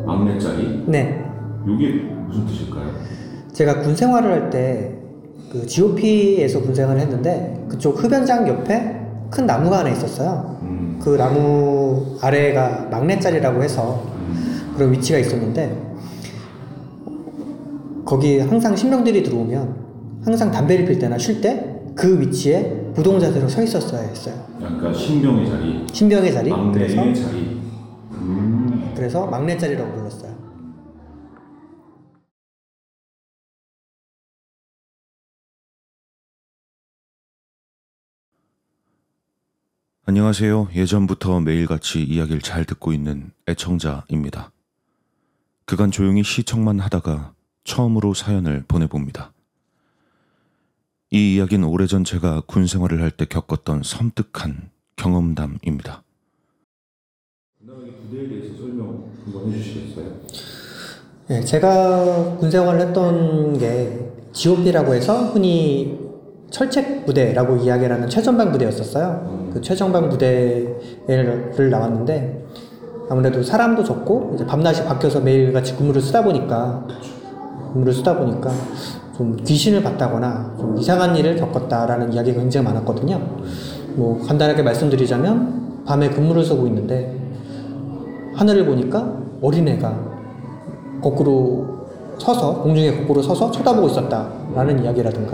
막내짜리? 네. 이게 무슨 뜻일까요? 제가 군 생활을 할 때 그 GOP에서 군 생활을 했는데 그쪽 흡연장 옆에 큰 나무가 하나 있었어요. 그 나무 아래가 막내짜리라고 해서 그런 위치가 있었는데 거기 항상 신병들이 들어오면 항상 담배를 필 때나 쉴 때 그 위치에 부동 자세로 서 있었어야 했어요. 그러니까 신병의 자리. 신병의 자리. 막내의 자리. 그래서 막내짜리라고 불렀어요. 안녕하세요. 예전부터 매일같이 이야기를 잘 듣고 있는 애청자입니다. 그간 조용히 시청만 하다가 처음으로 사연을 보내봅니다. 이 이야기는 오래전 제가 군 생활을 할 때 겪었던 섬뜩한 경험담입니다. 그나마 부대에 대해서 설명 한번 해주시겠어요? 네, 제가 군 생활을 했던 게 GOP라고 해서 흔히 철책 부대라고 이야기를 하는 최전방 부대였었어요. 그 최전방 부대를 나왔는데 아무래도 사람도 적고 이제 밤낮이 바뀌어서 매일같이 근무를 쓰다 보니까 좀 귀신을 봤다거나 좀 이상한 일을 겪었다라는 이야기가 굉장히 많았거든요. 뭐 간단하게 말씀드리자면 밤에 근무를 서고 있는데 하늘을 보니까 어린애가 거꾸로 서서 공중에 거꾸로 서서 쳐다보고 있었다라는 이야기라든가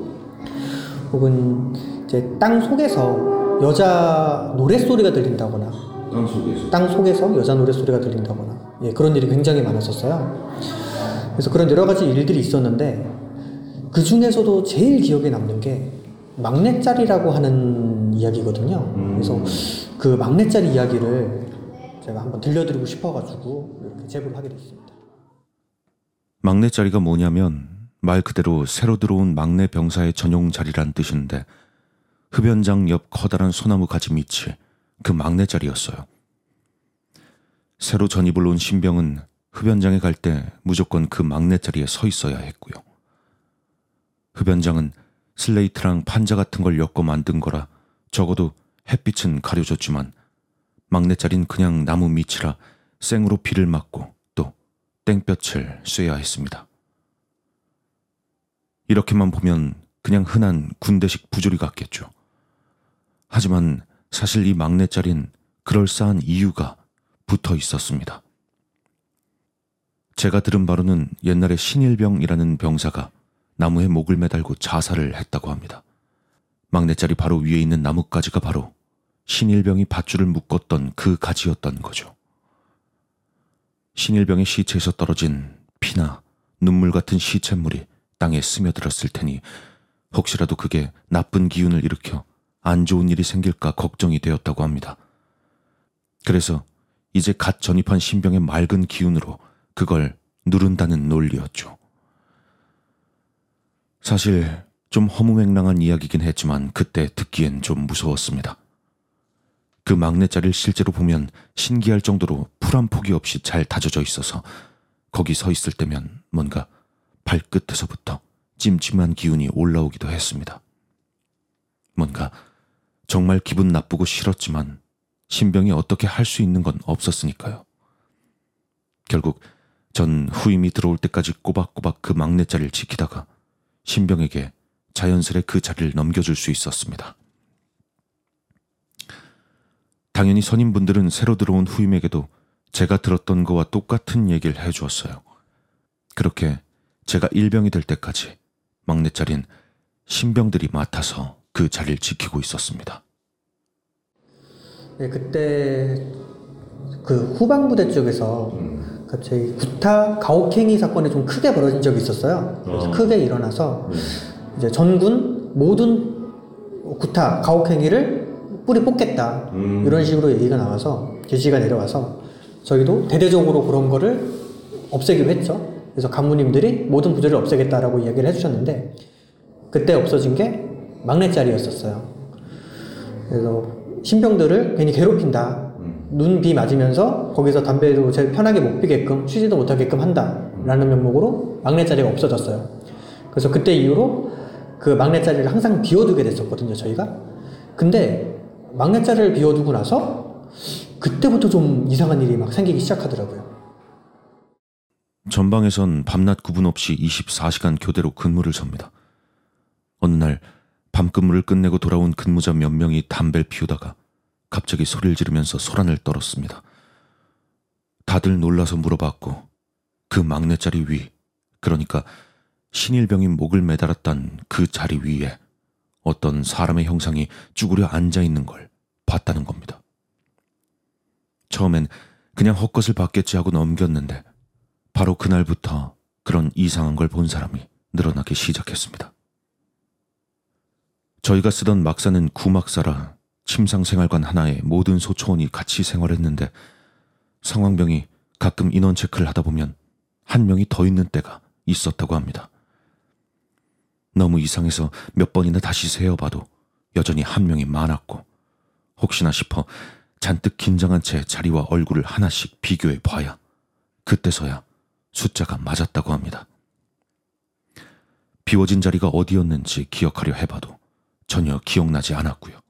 혹은 이제 땅 속에서 여자 노랫소리가 들린다거나 땅 속에서 여자 노랫소리가 들린다거나 그런 일이 굉장히 많았었어요. 그래서 그런 여러 가지 일들이 있었는데 그 중에서도 제일 기억에 남는 게 막내짜리라고 하는 이야기거든요. 그래서 그 막내짜리 이야기를 제가 한번 들려드리고 싶어가지고 이렇게 제보를 하게 됐습니다. 막내짜리가 뭐냐면 말 그대로 새로 들어온 막내 병사의 전용 자리란 뜻인데 흡연장 옆 커다란 소나무 가지 밑이 그 막내짜리였어요. 새로 전입을 온 신병은 흡연장에 갈 때 무조건 그 막내자리에 서 있어야 했고요. 흡연장은 슬레이트랑 판자 같은 걸 엮어 만든 거라 적어도 햇빛은 가려졌지만 막내자리는 그냥 나무 밑이라 생으로 비를 맞고 또 땡볕을 쐬야 했습니다. 이렇게만 보면 그냥 흔한 군대식 부조리 같겠죠. 하지만 사실 이 막내자리는 그럴싸한 이유가 붙어 있었습니다. 제가 들은 바로는 옛날에 신일병이라는 병사가 나무에 목을 매달고 자살을 했다고 합니다. 막내자리 바로 위에 있는 나뭇가지가 바로 신일병이 밧줄을 묶었던 그 가지였던 거죠. 신일병의 시체에서 떨어진 피나 눈물 같은 시냇물이 땅에 스며들었을 테니 혹시라도 그게 나쁜 기운을 일으켜 안 좋은 일이 생길까 걱정이 되었다고 합니다. 그래서 이제 갓 전입한 신병의 맑은 기운으로 그걸 누른다는 논리였죠. 사실 좀 허무맹랑한 이야기긴 했지만 그때 듣기엔 좀 무서웠습니다. 그 막내자리를 실제로 보면 신기할 정도로 풀 한 포기 없이 잘 다져져 있어서 거기 서 있을 때면 뭔가 발끝에서부터 찜찜한 기운이 올라오기도 했습니다. 뭔가 정말 기분 나쁘고 싫었지만 신병이 어떻게 할 수 있는 건 없었으니까요. 결국 전 후임이 들어올 때까지 꼬박꼬박 그 막내자리를 지키다가 신병에게 자연스레 그 자리를 넘겨줄 수 있었습니다. 당연히 선임분들은 새로 들어온 후임에게도 제가 들었던 거와 똑같은 얘기를 해주었어요. 그렇게 제가 일병이 될 때까지 막내자리는 신병들이 맡아서 그 자리를 지키고 있었습니다. 네, 그때 그 후방부대 쪽에서 갑자기 구타 가혹행위 사건이 좀 크게 벌어진 적이 있었어요. 그래서 크게 일어나서 이제 전군 모든 구타 가혹행위를 뿌리 뽑겠다 이런 식으로 얘기가 나와서 지시가 내려와서 저희도 대대적으로 그런 거를 없애기로 했죠. 그래서 간부님들이 모든 부대를 없애겠다라고 이야기를 해주셨는데 그때 없어진 게 막내자리였었어요. 그래서 신병들을 괜히 괴롭힌다. 눈, 비 맞으면서 거기서 담배로 제일 편하게 못 피게끔 쉬지도 못하게끔 한다라는 명목으로 막내자리가 없어졌어요. 그래서 그때 이후로 그 막내자리를 항상 비워두게 됐었거든요, 저희가. 근데 막내자리를 비워두고 나서 그때부터 좀 이상한 일이 막 생기기 시작하더라고요. 전방에선 밤낮 구분 없이 24시간 교대로 근무를 섭니다. 어느 날 밤 근무를 끝내고 돌아온 근무자 몇 명이 담배를 피우다가 갑자기 소리를 지르면서 소란을 떨었습니다. 다들 놀라서 물어봤고 그 막내자리 위, 그러니까 신일병이 목을 매달았던 그 자리 위에 어떤 사람의 형상이 쭈그려 앉아있는 걸 봤다는 겁니다. 처음엔 그냥 헛것을 봤겠지 하고 넘겼는데 바로 그날부터 그런 이상한 걸 본 사람이 늘어나기 시작했습니다. 저희가 쓰던 막사는 구막사라 침상생활관 하나에 모든 소초원이 같이 생활했는데 상황병이 가끔 인원 체크를 하다 보면 한 명이 더 있는 때가 있었다고 합니다. 너무 이상해서 몇 번이나 다시 세어봐도 여전히 한 명이 많았고 혹시나 싶어 잔뜩 긴장한 채 자리와 얼굴을 하나씩 비교해 봐야 그때서야 숫자가 맞았다고 합니다. 비워진 자리가 어디였는지 기억하려 해봐도 전혀 기억나지 않았고요.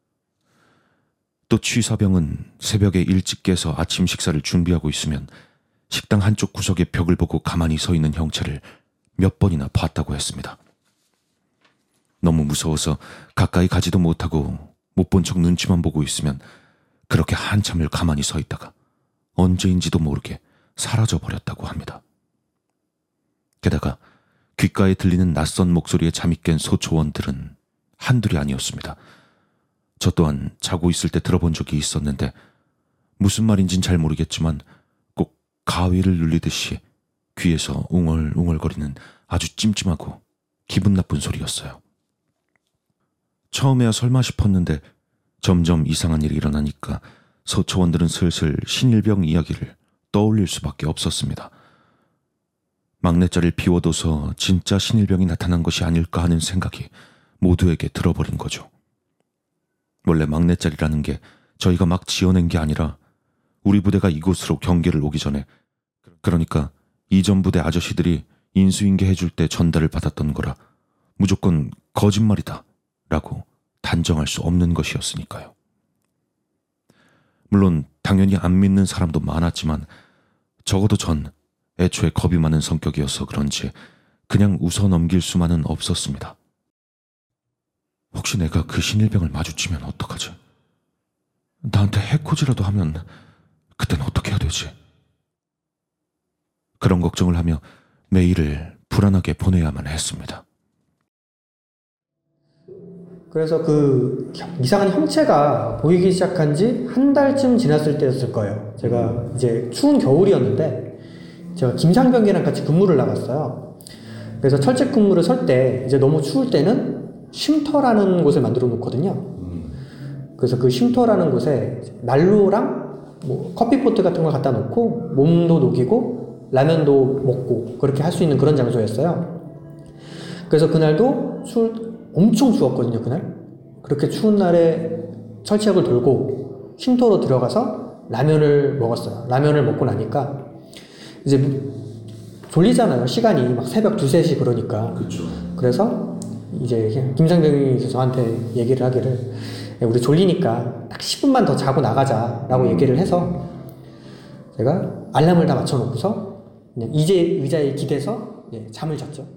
또 취사병은 새벽에 일찍 깨서 아침 식사를 준비하고 있으면 식당 한쪽 구석의 벽을 보고 가만히 서 있는 형체를 몇 번이나 봤다고 했습니다. 너무 무서워서 가까이 가지도 못하고 못 본 척 눈치만 보고 있으면 그렇게 한참을 가만히 서 있다가 언제인지도 모르게 사라져 버렸다고 합니다. 게다가 귓가에 들리는 낯선 목소리에 잠이 깬 소초원들은 한둘이 아니었습니다. 저 또한 자고 있을 때 들어본 적이 있었는데 무슨 말인진 잘 모르겠지만 꼭 가위를 눌리듯이 귀에서 웅얼웅얼거리는 아주 찜찜하고 기분 나쁜 소리였어요. 처음에야 설마 싶었는데 점점 이상한 일이 일어나니까 소초원들은 슬슬 신일병 이야기를 떠올릴 수밖에 없었습니다. 막내자리를 비워둬서 진짜 신일병이 나타난 것이 아닐까 하는 생각이 모두에게 들어버린 거죠. 원래 막내자리라는 게 저희가 막 지어낸 게 아니라 우리 부대가 이곳으로 경계를 오기 전에, 그러니까 이전 부대 아저씨들이 인수인계 해줄 때 전달을 받았던 거라 무조건 거짓말이다 라고 단정할 수 없는 것이었으니까요. 물론 당연히 안 믿는 사람도 많았지만 적어도 전 애초에 겁이 많은 성격이어서 그런지 그냥 웃어 넘길 수만은 없었습니다. 혹시 내가 그 신일병을 마주치면 어떡하지? 나한테 해코지라도 하면 그땐 어떻게 해야 되지? 그런 걱정을 하며 매일을 불안하게 보내야만 했습니다. 그래서 그 이상한 형체가 보이기 시작한 지 한 달쯤 지났을 때였을 거예요. 제가 이제 추운 겨울이었는데 제가 김상병이랑 같이 근무를 나갔어요. 그래서 철책 근무를 설 때 이제 너무 추울 때는 쉼터라는 곳을 만들어 놓거든요. 그래서 그 쉼터라는 곳에 난로랑 뭐 커피포트 같은 걸 갖다 놓고 몸도 녹이고 라면도 먹고 그렇게 할 수 있는 그런 장소였어요. 그래서 그날도 엄청 추웠거든요. 그날 그렇게 추운 날에 철책을 돌고 쉼터로 들어가서 라면을 먹었어요. 라면을 먹고 나니까 이제 졸리잖아요. 시간이 막 새벽 2, 3시 그러니까. 그렇죠. 그래서 이제 김상병이 저한테 얘기를 하기를 우리 졸리니까 딱 10분만 더 자고 나가자라고 얘기를 해서 제가 알람을 다 맞춰놓고서 그냥 이제 의자에 기대서 잠을 잤죠.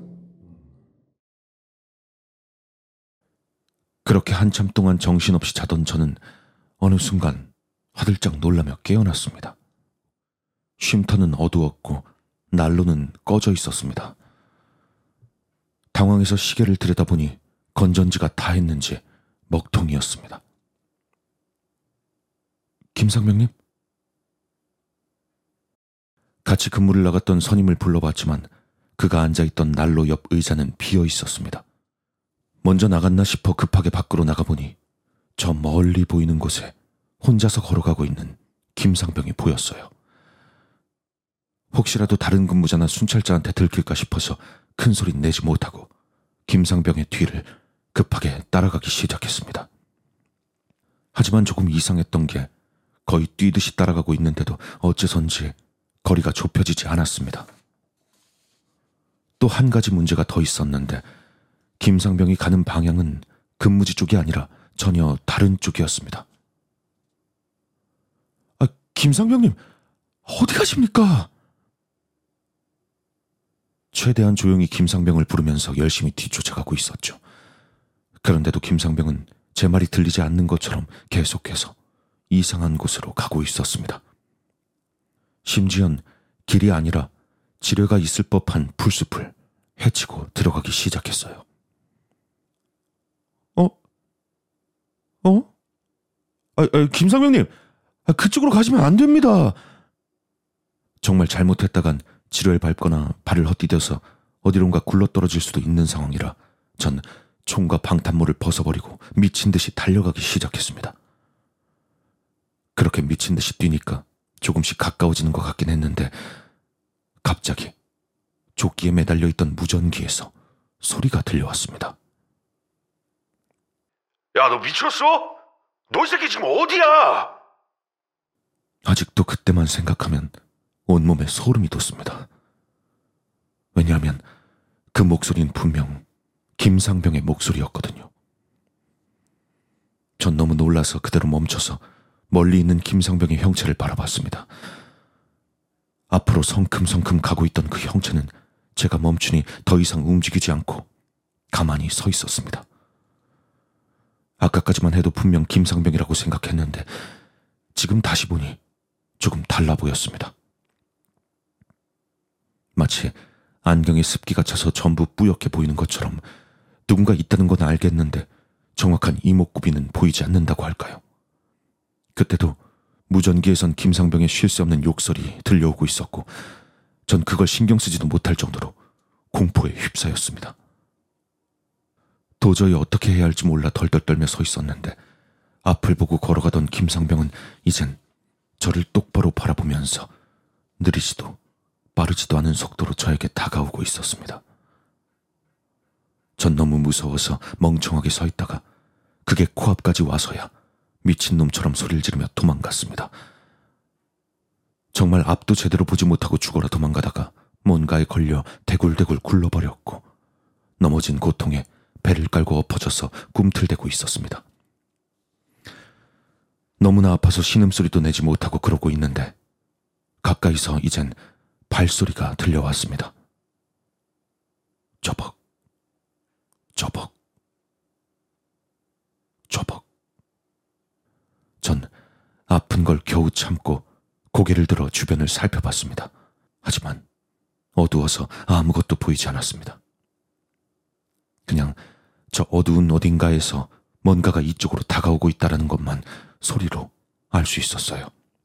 그렇게 한참 동안 정신없이 자던 저는 어느 순간 화들짝 놀라며 깨어났습니다. 쉼터는 어두웠고 난로는 꺼져 있었습니다. 당황해서 시계를 들여다보니 건전지가 다 했는지 먹통이었습니다. 김상병님? 같이 근무를 나갔던 선임을 불러봤지만 그가 앉아있던 난로 옆 의자는 비어 있었습니다. 먼저 나갔나 싶어 급하게 밖으로 나가보니 저 멀리 보이는 곳에 혼자서 걸어가고 있는 김상병이 보였어요. 혹시라도 다른 근무자나 순찰자한테 들킬까 싶어서 큰 소리 내지 못하고 김상병의 뒤를 급하게 따라가기 시작했습니다. 하지만 조금 이상했던 게 거의 뛰듯이 따라가고 있는데도 어째선지 거리가 좁혀지지 않았습니다. 또 한 가지 문제가 더 있었는데 김상병이 가는 방향은 근무지 쪽이 아니라 전혀 다른 쪽이었습니다. 김상병님, 어디 가십니까? 최대한 조용히 김상병을 부르면서 열심히 뒤쫓아가고 있었죠. 그런데도 김상병은 제 말이 들리지 않는 것처럼 계속해서 이상한 곳으로 가고 있었습니다. 심지어는 길이 아니라 지뢰가 있을 법한 풀숲을 헤치고 들어가기 시작했어요. 김상병님, 그쪽으로 가시면 안 됩니다. 정말 잘못했다간 지뢰를 밟거나 발을 헛디뎌서 어디론가 굴러떨어질 수도 있는 상황이라 전 총과 방탄모를 벗어버리고 미친 듯이 달려가기 시작했습니다. 그렇게 미친 듯이 뛰니까 조금씩 가까워지는 것 같긴 했는데 갑자기 조끼에 매달려 있던 무전기에서 소리가 들려왔습니다. 야, 너 미쳤어? 너 이 새끼 지금 어디야? 아직도 그때만 생각하면 온몸에 소름이 돋습니다. 왜냐하면 그 목소리는 분명 김상병의 목소리였거든요. 전 너무 놀라서 그대로 멈춰서 멀리 있는 김상병의 형체를 바라봤습니다. 앞으로 성큼성큼 가고 있던 그 형체는 제가 멈추니 더 이상 움직이지 않고 가만히 서 있었습니다. 아까까지만 해도 분명 김상병이라고 생각했는데 지금 다시 보니 조금 달라 보였습니다. 마치 안경에 습기가 차서 전부 뿌옇게 보이는 것처럼 누군가 있다는 건 알겠는데 정확한 이목구비는 보이지 않는다고 할까요? 그때도 무전기에선 김상병의 쉴 새 없는 욕설이 들려오고 있었고 전 그걸 신경 쓰지도 못할 정도로 공포에 휩싸였습니다. 도저히 어떻게 해야 할지 몰라 덜덜 떨며 서 있었는데 앞을 보고 걸어가던 김상병은 이젠 저를 똑바로 바라보면서 느리지도 빠르지도 않은 속도로 저에게 다가오고 있었습니다. 전 너무 무서워서 멍청하게 서 있다가 그게 코앞까지 와서야 미친놈처럼 소리를 지르며 도망갔습니다. 정말 앞도 제대로 보지 못하고 죽어라 도망가다가 뭔가에 걸려 대굴대굴 굴러버렸고 넘어진 고통에 배를 깔고 엎어져서 꿈틀대고 있었습니다. 너무나 아파서 신음소리도 내지 못하고 그러고 있는데 가까이서 이젠 발소리가 들려왔습니다. 저벅, 저벅, 저벅. 전 아픈 걸 겨우 참고 고개를 들어 주변을 살펴봤습니다. 하지만 어두워서 아무것도 보이지 않았습니다. 그냥 저 어두운 어딘가에서 뭔가가 이쪽으로 다가오고 있다는 것만 소리로 알 수 있었어요.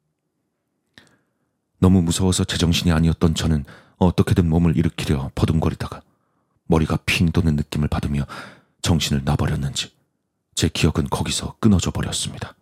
너무 무서워서 제정신이 아니었던 저는 어떻게든 몸을 일으키려 버둥거리다가 머리가 핑 도는 느낌을 받으며 정신을 놔버렸는지 제 기억은 거기서 끊어져 버렸습니다.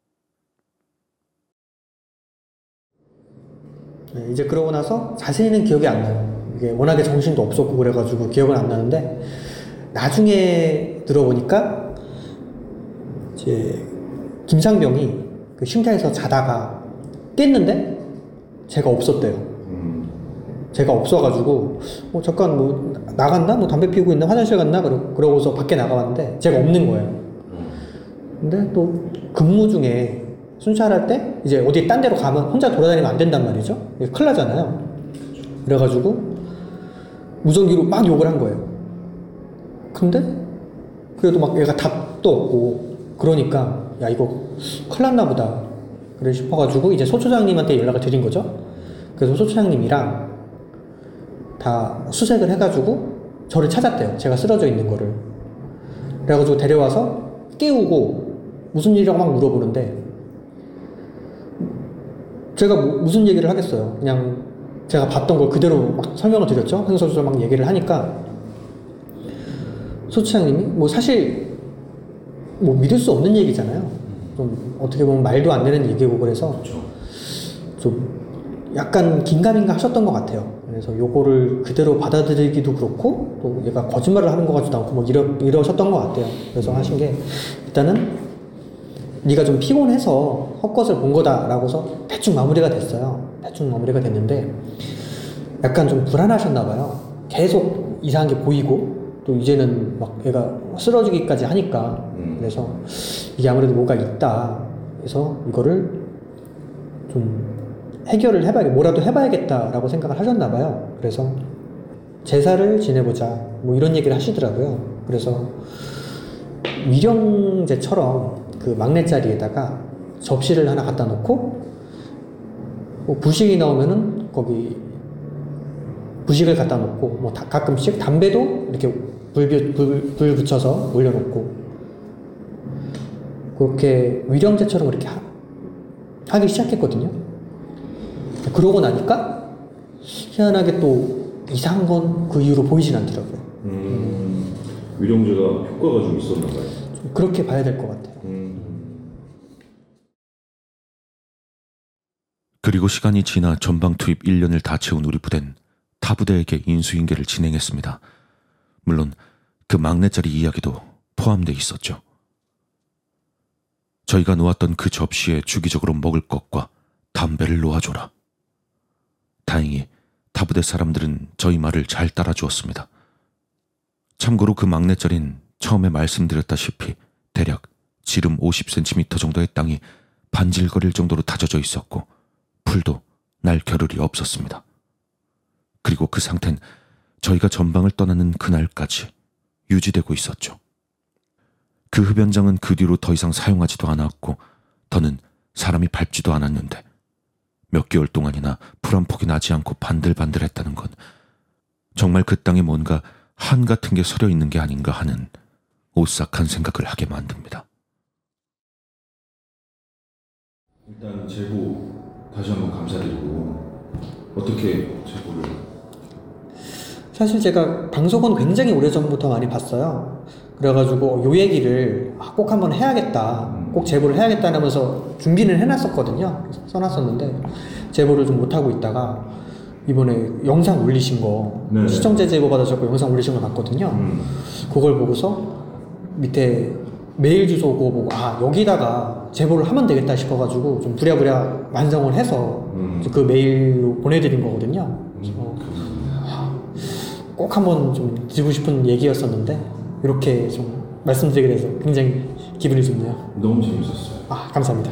네, 이제 그러고 나서 자세히는 기억이 안 나요. 이게 워낙에 정신도 없었고 그래가지고 기억은 안 나는데 나중에 들어보니까 이제 김상병이 그 쉼터에서 자다가 깼는데 제가 없었대요. 제가 없어가지고 잠깐 뭐 나갔나? 뭐 담배 피우고 있나? 화장실 갔나? 그러고서 밖에 나가봤는데 제가 없는 거예요. 근데 또 근무 중에 순찰할 때 이제 어디 딴 데로 가면 혼자 돌아다니면 안 된단 말이죠. 큰일 나잖아요. 그래가지고 무전기로 막 욕을 한 거예요. 근데 그래도 막 얘가 답도 없고 그러니까 야 이거 큰일 났나 보다 그래 싶어가지고 이제 소초장님한테 연락을 드린 거죠. 그래서 소초장님이랑 다 수색을 해가지고 저를 찾았대요. 제가 쓰러져 있는 거를. 그래가지고 데려와서 깨우고 무슨 일이라고 막 물어보는데 제가 무슨 얘기를 하겠어요. 그냥 제가 봤던 걸 그대로 막 설명을 드렸죠. 흥설수설 막 얘기를 하니까 소초장님이 뭐 사실 뭐 믿을 수 없는 얘기잖아요. 좀 어떻게 보면 말도 안 되는 얘기고 그래서 좀 약간 긴가민가 하셨던 것 같아요. 그래서 요거를 그대로 받아들이기도 그렇고 또 얘가 거짓말을 하는 것 같지도 않고 뭐 이러셨던 것 같아요. 그래서 하신 게 일단은 네가 좀 피곤해서 헛것을 본 거다라고서 대충 마무리가 됐어요. 대충 마무리가 됐는데 약간 좀 불안하셨나 봐요. 계속 이상한 게 보이고 또 이제는 막 얘가 쓰러지기까지 하니까 그래서 이게 아무래도 뭐가 있다. 그래서 이거를 좀 해결을 해봐야겠다. 뭐라도 해봐야겠다라고 생각을 하셨나 봐요. 그래서 제사를 지내보자 뭐 이런 얘기를 하시더라고요. 그래서 위령제처럼 그 막내자리에다가 접시를 하나 갖다 놓고 뭐 부식이 나오면은 거기 부식을 갖다 놓고 뭐 가끔씩 담배도 이렇게 불 붙여서 올려놓고 그렇게 위령제처럼 그렇게 하기 시작했거든요. 그러고 나니까 희한하게 또 이상한 건 그 이후로 보이진 않더라고요. 위령제가 효과가 좀 있었나 봐요. 좀 그렇게 봐야 될 것 같아요. 그리고 시간이 지나 전방 투입 1년을 다 채운 우리 부대는 타 부대에게 인수인계를 진행했습니다. 물론 그 막내짜리 이야기도 포함되어 있었죠. 저희가 놓았던 그 접시에 주기적으로 먹을 것과 담배를 놓아줘라. 다행히 타부대 사람들은 저희 말을 잘 따라주었습니다. 참고로 그 막내짜린 처음에 말씀드렸다시피 대략 지름 50cm 정도의 땅이 반질거릴 정도로 다져져 있었고 풀도 날 겨를이 없었습니다. 그리고 그 상태는 저희가 전방을 떠나는 그날까지 유지되고 있었죠. 그 흡연장은 그 뒤로 더 이상 사용하지도 않았고 더는 사람이 밟지도 않았는데 몇 개월 동안이나 풀 한 폭이 나지 않고 반들반들했다는 건 정말 그 땅에 뭔가 한 같은 게 서려 있는 게 아닌가 하는 오싹한 생각을 하게 만듭니다. 일단 제보 다시 한번 감사드리고 어떻게 제보를? 사실 제가 방송은 굉장히 오래전부터 많이 봤어요. 그래가지고 요 얘기를 꼭 한번 해야겠다, 꼭 제보를 해야겠다 하면서 준비는 해놨었거든요. 써놨었는데 제보를 좀 못하고 있다가 이번에 영상 올리신 거, 네. 시청자 제보 받아서 영상 올리신 걸 봤거든요. 그걸 보고서 밑에 메일 주소 그거 보고 여기다가 제보를 하면 되겠다 싶어가지고 좀 부랴부랴 완성을 해서 그 메일로 보내드린 거거든요. 꼭 한번 좀 드리고 싶은 얘기였었는데 이렇게 좀 말씀드리게 돼서 굉장히 기분이 좋네요. 너무 재밌었어요. 감사합니다.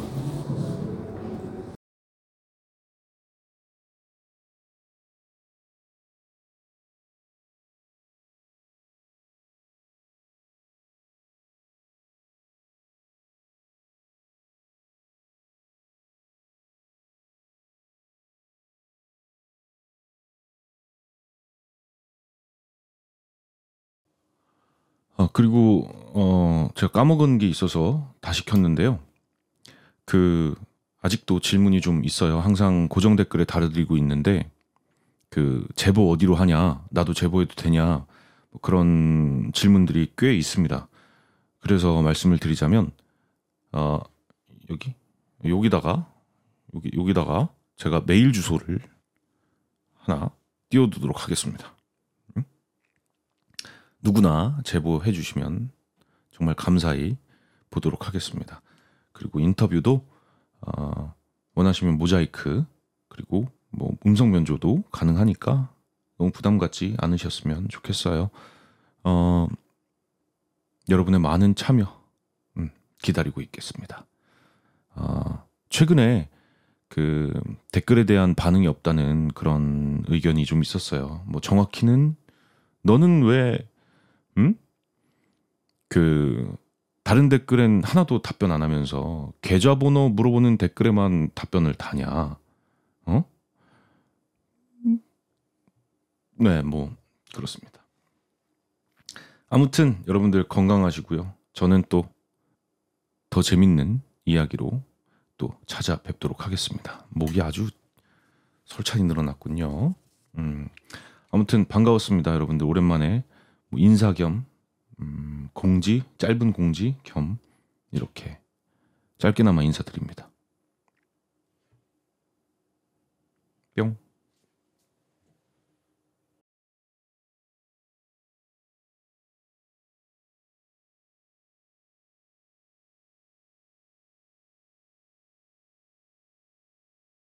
그리고 제가 까먹은 게 있어서 다시 켰는데요. 아직도 질문이 좀 있어요. 항상 고정 댓글에 달아드리고 있는데 제보 어디로 하냐, 나도 제보해도 되냐, 뭐 그런 질문들이 꽤 있습니다. 그래서 말씀을 드리자면 여기다가 제가 메일 주소를 하나 띄워두도록 하겠습니다. 누구나 제보해 주시면 정말 감사히 보도록 하겠습니다. 그리고 인터뷰도 원하시면 모자이크 그리고 뭐 음성 변조도 가능하니까 너무 부담 갖지 않으셨으면 좋겠어요. 여러분의 많은 참여 기다리고 있겠습니다. 최근에 댓글에 대한 반응이 없다는 그런 의견이 좀 있었어요. 뭐 정확히는 너는 왜 다른 댓글엔 하나도 답변 안 하면서 계좌번호 물어보는 댓글에만 답변을 다냐? 네, 뭐 그렇습니다. 아무튼 여러분들 건강하시고요. 저는 또 더 재밌는 이야기로 또 찾아뵙도록 하겠습니다. 목이 아주 솔찬히 늘어났군요. 아무튼 반가웠습니다. 여러분들 오랜만에 뭐 인사 겸 짧은 공지 겸 이렇게 짧게나마 인사드립니다.